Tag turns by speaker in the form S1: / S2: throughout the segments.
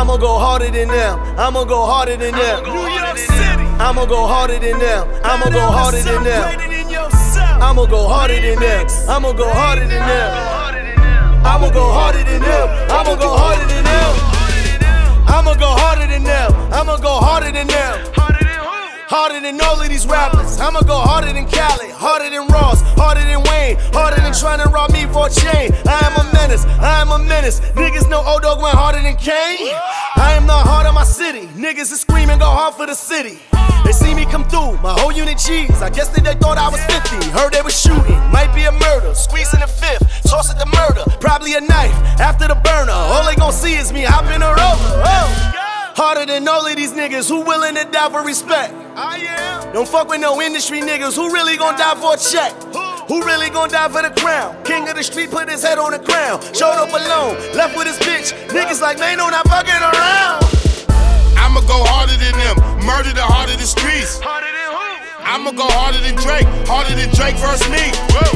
S1: I'ma go harder than them. I'ma go harder than them.
S2: New York City.
S1: I'ma go harder than them. I'ma go harder than them. I'ma go harder than them. I'ma go harder than them. I'ma go harder than them. I'ma go harder than them. I'ma go harder than them. I'ma go harder than them. Harder than all of these rappers. I'ma go harder than Khaled, harder than Ross, harder than Wayne, harder than trying to rob me for a chain. I am a menace, I am a menace. Niggas know old dog went harder than Kane. I am the heart of my city. Niggas is screaming, go hard for the city. They see me come through, my whole unit G's. I guess that they thought I was 50. Heard they was shooting, might be a murder. Squeezing the fifth, toss it to murder. Probably a knife after the burner. All they gon' see is me hopping her over. Oh. Harder than all of these niggas who willing to die for respect. Don't fuck with no industry niggas who really gon' die for a check. Who really gon' die for the crown? King of the street put his head on the crown. Showed up alone, left with his bitch. Niggas like, man, no, not fucking around.
S3: I'ma go harder than them, murder the heart of the streets. I'ma go harder than Drake versus me.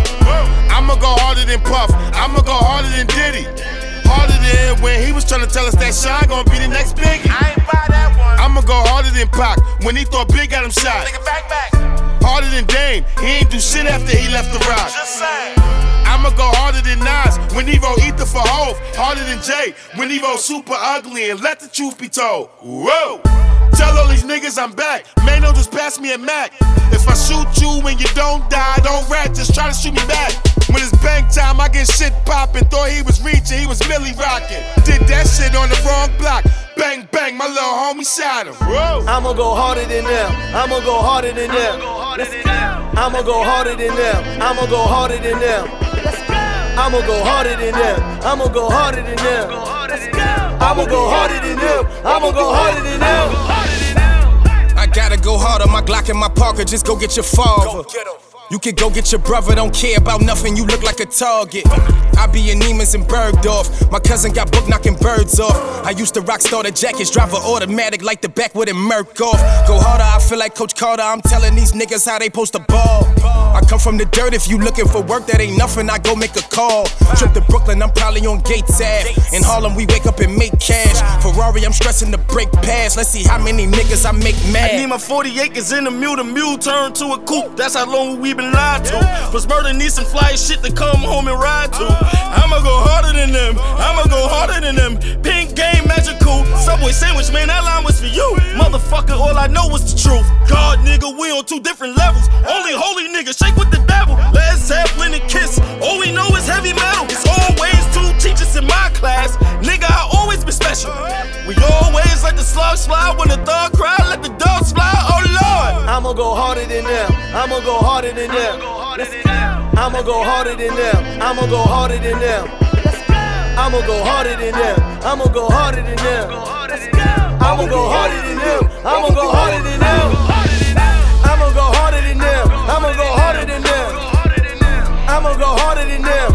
S3: I'ma go harder than Puff, I'ma go harder than Diddy. Harder than when he was trying to tell us that Shine gon' be the next Biggie.
S2: I ain't buy that one.
S3: I'ma go harder than Pac when he thought Big got him shot.
S2: Nigga, back.
S3: Harder than Dame, he ain't do shit after he left the rock.
S2: Just saying.
S3: I'ma go harder than Nas when he wrote Ether for Hove. Harder than Jay when he wrote Super Ugly and Let the Truth Be Told. Whoa! Tell all these niggas I'm back. Mano, just pass me a Mac. If I shoot you and you don't die, don't rat, just try to shoot me back. When it's bang time, I get shit poppin'. Thought he was reaching, he was Millie rockin'. Did that shit on the wrong block. Bang, bang, my little homie shot him. Whoa.
S1: I'ma go harder than them. I'ma go harder than them. I'ma go harder than them. I'ma go harder than them. I'ma go harder than them. I'ma go harder than them. I'ma go harder than them. I'ma go harder than them.
S4: I gotta go harder, my Glock and my Parker, just go get your father. You can go get your brother, don't care about nothing, you look like a target. I be in Neiman's and Bergdorf, my cousin got book knocking birds off. I used to rock starter jackets, drive an automatic like the back with it murk off. Go harder, I feel like Coach Carter, I'm telling these niggas how they post a ball. I come from the dirt, if you looking for work, that ain't nothing, I go make a call. Trip to Brooklyn, I'm probably on Gates Ave. In Harlem, we wake up and make cash. Ferrari, I'm stressing the brake pass, let's see how many niggas I make mad.
S5: I need my 40 acres in the mule turned to a coupe, that's how long we been lied to. Plus murder needs some fly shit to come home and ride to. I'ma go harder than them, I'ma go harder than them. Pink game magical, Subway sandwich, man, that line was for you. Motherfucker, all I know was the truth. God, nigga, we on two different levels. Only holy nigga, shake with the devil. Led Zeppelin and Kiss, all we know is heavy metal. It's always two teachers in my class. Nigga, I always been special. We always let the slugs fly when the thug cry, let the dogs fly, oh Lord.
S1: I'ma go harder than them. I'ma go harder than them. I'ma go harder than them. I'ma go harder than them. I'ma go harder than them. I'ma go harder than them. I'ma go harder than them. I'ma go harder than them. I'ma go harder than them. I'ma go harder than them. I'ma go harder than them.